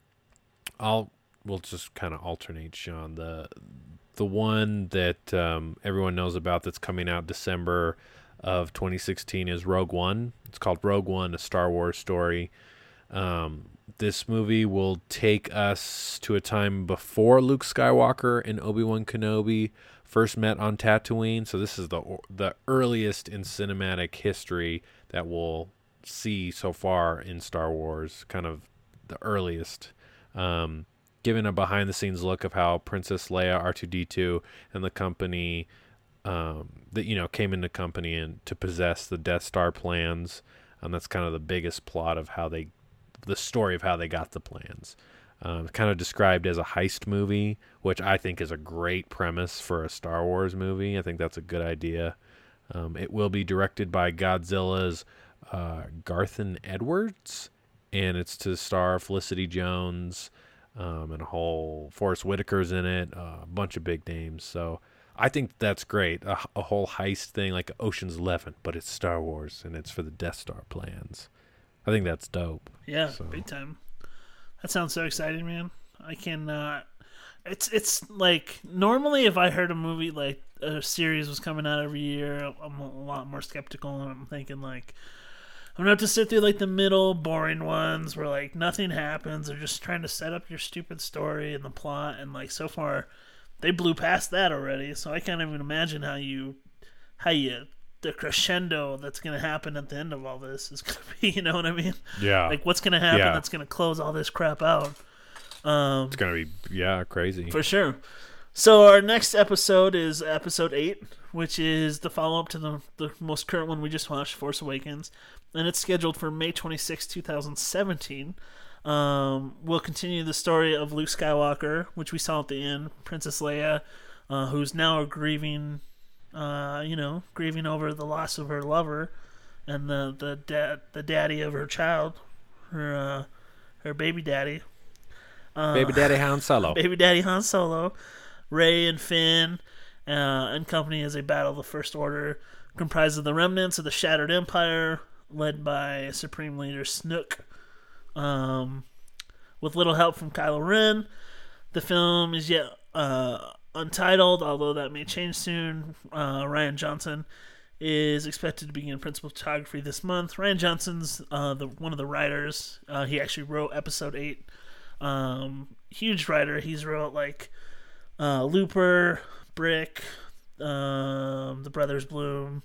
just kind of alternate, Sean. The one that everyone knows about that's coming out December of 2016 is Rogue One. It's called Rogue One: A Star Wars Story. This movie will take us to a time before Luke Skywalker and Obi-Wan Kenobi first met on Tatooine. So this is the earliest in cinematic history that we'll see so far in Star Wars, kind of the earliest. Giving a behind-the-scenes look of how Princess Leia, R2-D2, and the company that came into company and to possess the Death Star plans. That's kind of the biggest plot of the story of how they got the plans. Kind of described as a heist movie, which I think is a great premise for a Star Wars movie. I think that's a good idea. It will be directed by Godzilla's Garthen Edwards, and it's to star Felicity Jones and a whole Forrest Whitaker's in it, a bunch of big names. So I think that's great. A whole heist thing like Ocean's 11, but it's Star Wars and it's for the Death Star plans. I think that's dope. Yeah, big time. That sounds so exciting, man. I cannot. It's like normally if I heard a movie like a series was coming out every year, I'm a lot more skeptical, and I'm thinking like I'm gonna have to sit through like the middle boring ones where like nothing happens. They're just trying to set up your stupid story and the plot, and like so far they blew past that already. So I can't even imagine how you the crescendo that's going to happen at the end of all this is going to be, you know what I mean? Yeah. Like what's going to happen that's going to close all this crap out. It's going to be, crazy. For sure. So our next episode is episode 8, which is the follow-up to the most current one we just watched, Force Awakens. And it's scheduled for May 26, 2017. We'll continue the story of Luke Skywalker, which we saw at the end, Princess Leia, who's now grieving over the loss of her lover and the daddy of her child, her baby daddy. Baby Daddy Han Solo. Baby Daddy Han Solo. Rey and Finn and company as they battle the First Order, comprised of the remnants of the Shattered Empire, led by Supreme Leader Snoke. With little help from Kylo Ren. The film is yet untitled, although that may change soon. Rian Johnson is expected to begin principal photography this month. Rian Johnson's one of the writers. He actually wrote episode 8. Huge writer. He's wrote like Looper, Brick, The Brothers Bloom,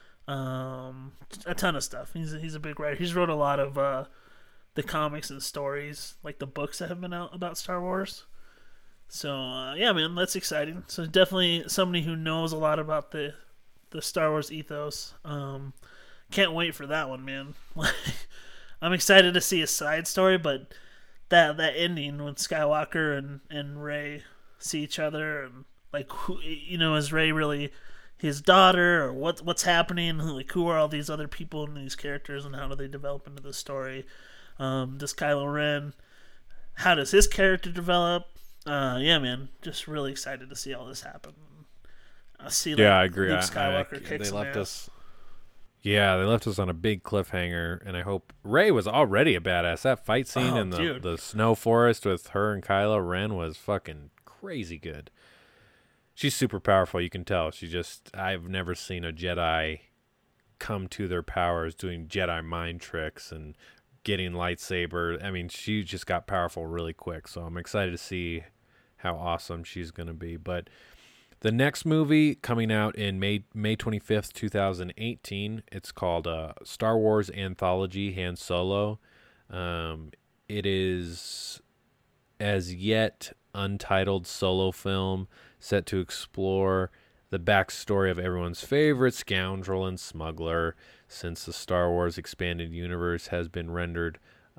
a ton of stuff. He's a big writer. He's wrote a lot of the comics and stories, like the books that have been out about Star Wars. So yeah, man, that's exciting. So definitely somebody who knows a lot about the Star Wars ethos. Can't wait for that one, man. I'm excited to see a side story, but that ending when Skywalker and Rey see each other, and like who, is Rey really his daughter, or what's happening? Like who are all these other people and these characters, and how do they develop into the story? Does Kylo Ren? How does his character develop? Yeah, man, just really excited to see all this happen. I agree. Luke Skywalker they left us. Yeah, they left us on a big cliffhanger, and I hope Rey was already a badass. That fight scene in the snow forest with her and Kylo Ren was fucking crazy good. She's super powerful, you can tell. I've never seen a Jedi come to their powers doing Jedi mind tricks and getting lightsaber. I mean, she just got powerful really quick, so I'm excited to see how awesome she's going to be. But the next movie coming out in May 25th, 2018, it's called Star Wars Anthology Han Solo. It is as yet untitled solo film set to explore the backstory of everyone's favorite scoundrel and smuggler, since the Star Wars expanded universe has been rendered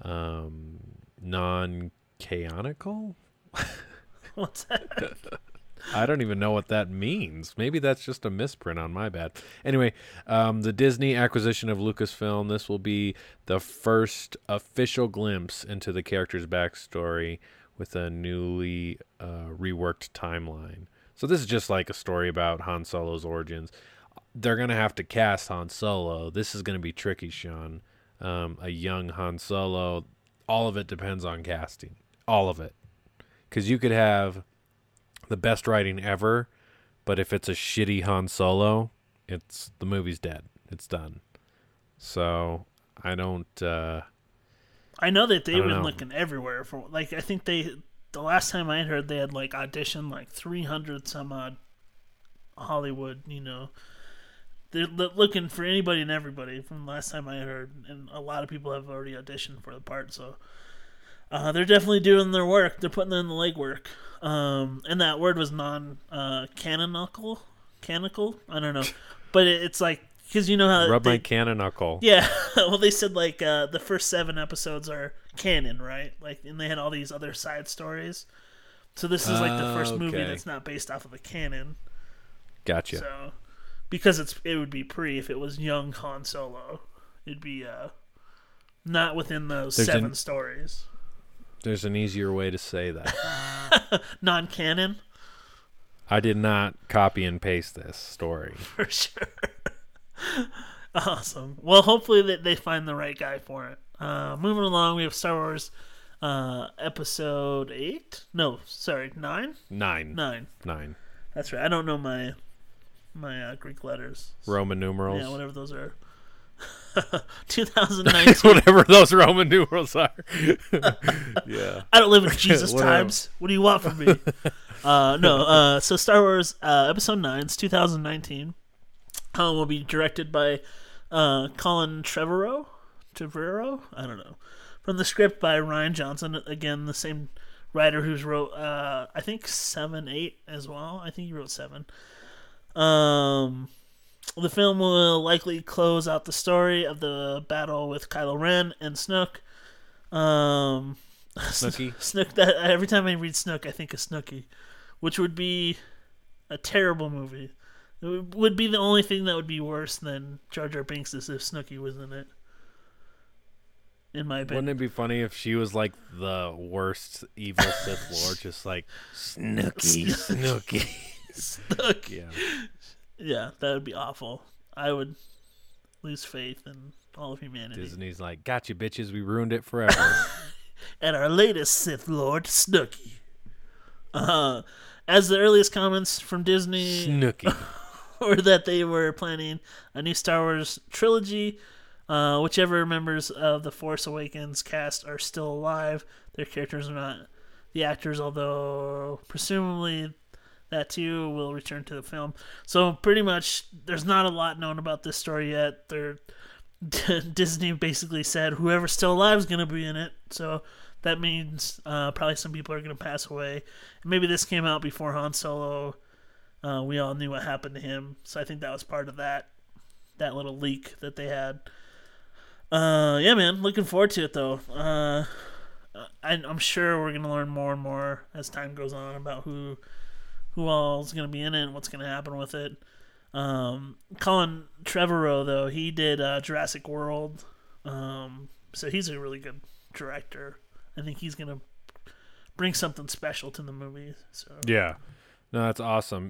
non-canonical. What's that? I don't even know what that means. Maybe that's just a misprint on my bad. Anyway, the Disney acquisition of Lucasfilm, this will be the first official glimpse into the character's backstory with a newly reworked timeline. So this is just like a story about Han Solo's origins. They're going to have to cast Han Solo. This is going to be tricky, Sean. A young Han Solo. All of it depends on casting. All of it. Because you could have the best writing ever, but if it's a shitty Han Solo, the movie's dead. It's done. So I don't. I know that they've been looking everywhere for. Like, I think the last time I heard, they had like auditioned like 300 some odd Hollywood. They're looking for anybody and everybody from the last time I heard, and a lot of people have already auditioned for the part. So they're definitely doing their work. They're putting in the legwork. And that word was canonical. I don't know, but it's like, because you know how rub my canonical. Yeah, well, they said like the first 7 episodes are canon, right? Like, and they had all these other side stories. So this is like the first movie that's not based off of the canon. Gotcha. So because it would be if it was young Han Solo, it'd be not within those 7 stories. There's an easier way to say that. Non-canon? I did not copy and paste this story. For sure. Awesome. Well, hopefully they find the right guy for it. Moving along, we have Star Wars episode 8? No, sorry, 9? 9. That's right. I don't know my Greek letters. Roman numerals. Yeah, whatever those are. 2019. Whatever those Roman numerals are. Yeah. I don't live in Jesus times. What do you want from me? So Star Wars Episode 9's 2019 will be directed by Colin Trevorrow? I don't know. From the script by Rian Johnson. Again, the same writer who's wrote, I think, 7, 8 as well. I think he wrote 7. The film will likely close out the story of the battle with Kylo Ren and Snoke. Snooki? Snook. That every time I read Snook, I think of Snooki, which would be a terrible movie. It would be the only thing that would be worse than Jar Jar Binks is if Snooki was in it. In my opinion. Wouldn't it be funny if she was like the worst evil Sith Lord, just like Snooki. Snook. Yeah. Yeah, that would be awful. I would lose faith in all of humanity. Disney's like, gotcha, bitches. We ruined it forever. And our latest Sith Lord, Snooki. As the earliest comments from Disney Snooki. were that they were planning a new Star Wars trilogy. Whichever members of the Force Awakens cast are still alive. Their characters are not the actors, although presumably that too will return to the film. So pretty much there's not a lot known about this story yet. Disney basically said whoever's still alive is going to be in it. So that means probably some people are going to pass away. And maybe this came out before Han Solo. We all knew what happened to him. So I think that was part of that little leak that they had. Yeah, man, looking forward to it though. I'm sure we're going to learn more and more as time goes on about who all is going to be in it and what's going to happen with it. Colin Trevorrow, though, he did Jurassic World. So he's a really good director. I think he's going to bring something special to the movie. So Yeah. No, that's awesome.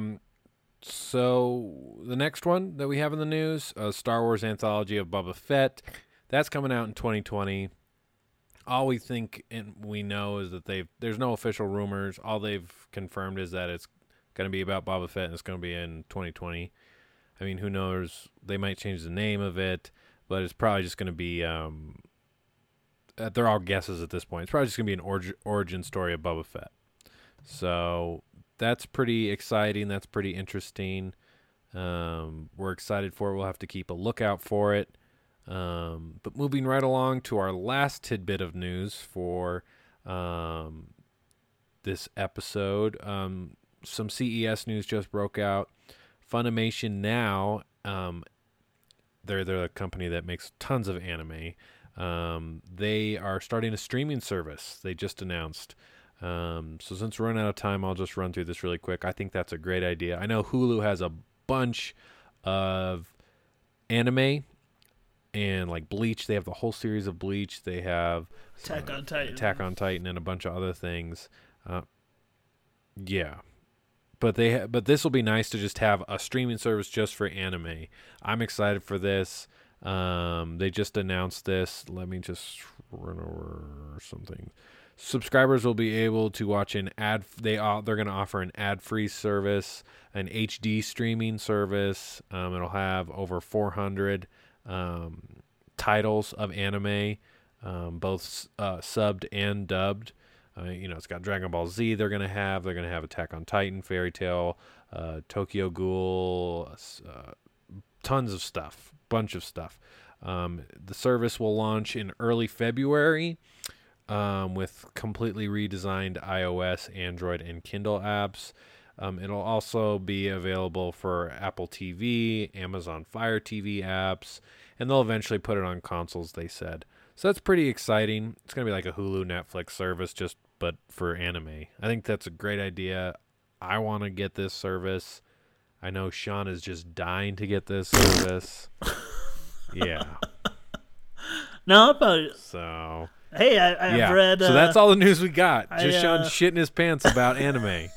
So the next one that we have in the news, Star Wars Anthology of Boba Fett, that's coming out in 2020. All we think and we know is that there's no official rumors. All they've confirmed is that it's going to be about Boba Fett and it's going to be in 2020. I mean, who knows? They might change the name of it, but it's probably just going to be they're all guesses at this point. It's probably just going to be an origin story of Boba Fett. So that's pretty exciting. That's pretty interesting. We're excited for it. We'll have to keep a lookout for it. But moving right along to our last tidbit of news for this episode, some CES news just broke out. Funimation now, they're a company that makes tons of anime. They are starting a streaming service. They just announced. So since we're running out of time, I'll just run through this really quick. I think that's a great idea. I know Hulu has a bunch of anime and like Bleach. They have the whole series of Bleach. They have Attack on Titan, and a bunch of other things. Yeah. But this will be nice to just have a streaming service just for anime. I'm excited for this. They just announced this. Let me just run over something. Subscribers will be able to watch an ad. They're going to offer an ad-free service, an HD streaming service. It'll have over 400 titles of anime, both subbed and dubbed. It's got Dragon Ball Z. They're going to have Attack on Titan, Fairy Tail, Tokyo Ghoul, tons of stuff, bunch of stuff. The service will launch in early February with completely redesigned iOS, Android, and Kindle apps. It'll also be available for Apple TV, Amazon Fire TV apps, and they'll eventually put it on consoles, they said. So that's pretty exciting. It's going to be like a Hulu, Netflix service, but for anime. I think that's a great idea. I want to get this service. I know Sean is just dying to get this service. Yeah. No, about it. So. Hey, I've read. So that's all the news we got. Just Sean shitting his pants about anime.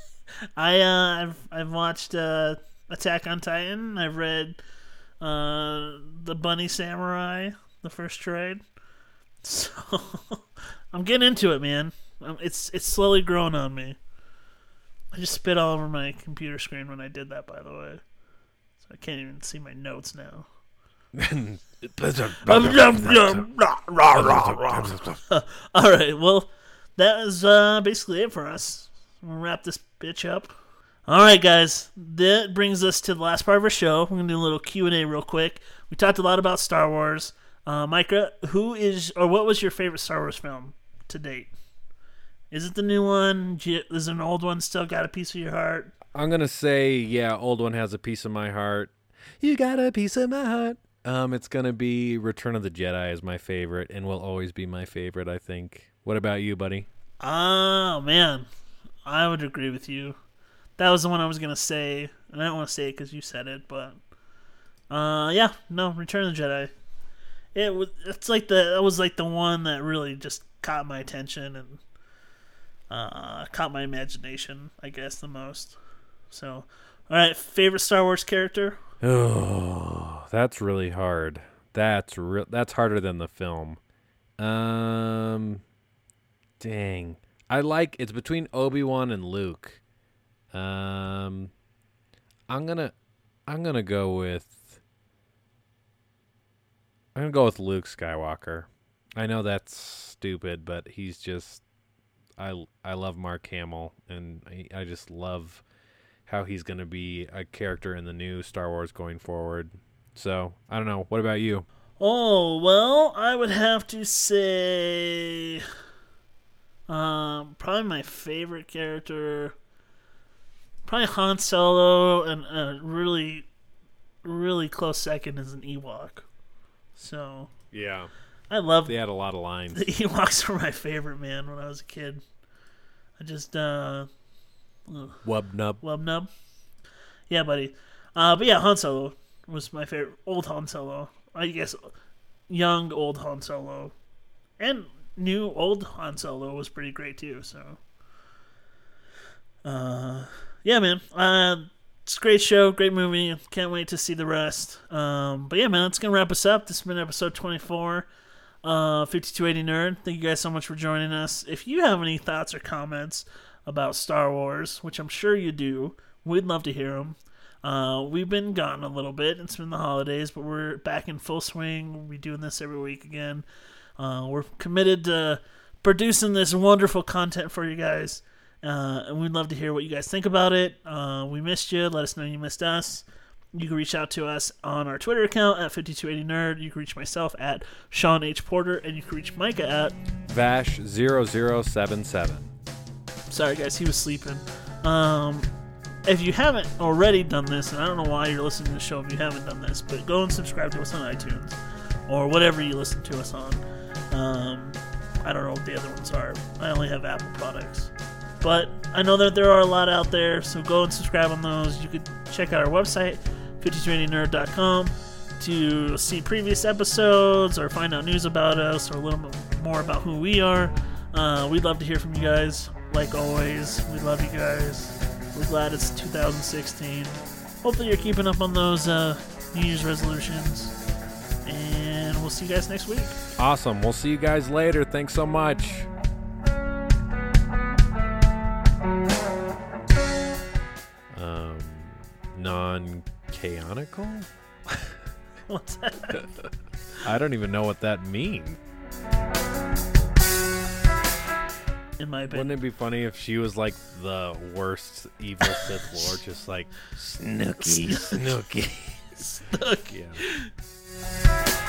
I've watched Attack on Titan. I've read The Bunny Samurai, the first trade. So I'm getting into it, man. It's slowly growing on me. I just spit all over my computer screen when I did that, by the way. So I can't even see my notes now. All right, well, that is basically it for us. We'll wrap this bitch up. All right, guys, that brings us to the last part of our show. We're going to do a little Q&A real quick. We talked a lot about Star Wars. Micah, what was your favorite Star Wars film to date? Is it the new one? Is an old one still got a piece of your heart? I'm going to say, yeah, old one has a piece of my heart. You got a piece of my heart. It's going to be Return of the Jedi is my favorite and will always be my favorite, I think. What about you, buddy? Oh, man. I would agree with you. That was the one I was going to say. And I don't want to say it because you said it, but... Return of the Jedi. That was the one that really just caught my attention and caught my imagination, I guess, the most. So, all right, favorite Star Wars character? Oh, that's really hard. That's harder than the film. Dang. It's between Obi-Wan and Luke. I'm gonna go with Luke Skywalker. I know that's stupid, but he's just I love Mark Hamill, and I just love how he's going to be a character in the new Star Wars going forward. So, I don't know. What about you? Oh, well, I would have to say probably my favorite character, probably Han Solo, and a really, really close second is an Ewok. So, yeah. They had a lot of lines. The Ewoks were my favorite, man, when I was a kid. I just, Wub Nub. Yeah, buddy. But yeah, Han Solo was my favorite. Old Han Solo. I guess young old Han Solo. And new old Han Solo was pretty great too, so. Yeah, man. It's a great show, great movie. Can't wait to see the rest. But yeah, man, that's going to wrap us up. This has been episode 24. 5280 Nerd. Thank you guys so much for joining us. If you have any thoughts or comments about Star Wars, which I'm sure you do, we'd love to hear them. We've been gone a little bit. It's been the holidays, but we're back in full swing. We'll be doing this every week again. We're committed to producing this wonderful content for you guys, and we'd love to hear what you guys think about it. We missed you. Let us know you missed us. You can reach out to us on our Twitter account at 5280nerd. You can reach myself at Sean H. Porter, and you can reach Micah at Vash0077. Sorry, guys, he was sleeping. if you haven't already done this, and I don't know why you're listening to the show if you haven't done this, but go and subscribe to us on iTunes or whatever you listen to us on. I don't know what the other ones are. I only have Apple products. But I know that there are a lot out there, so go and subscribe on those. You could check out our website, 5280nerd.com, to see previous episodes or find out news about us or a little bit more about who we are. We'd love to hear from you guys. Like always, we love you guys. We're glad it's 2016. Hopefully you're keeping up on those New Year's resolutions. And we'll see you guys next week. Awesome. We'll see you guys later. Thanks so much. Non-canonical? What's that? I don't even know what that means. In my opinion. Wouldn't it be funny if she was like the worst evil Sith Lord, just like Snooky. Stuck. Yeah.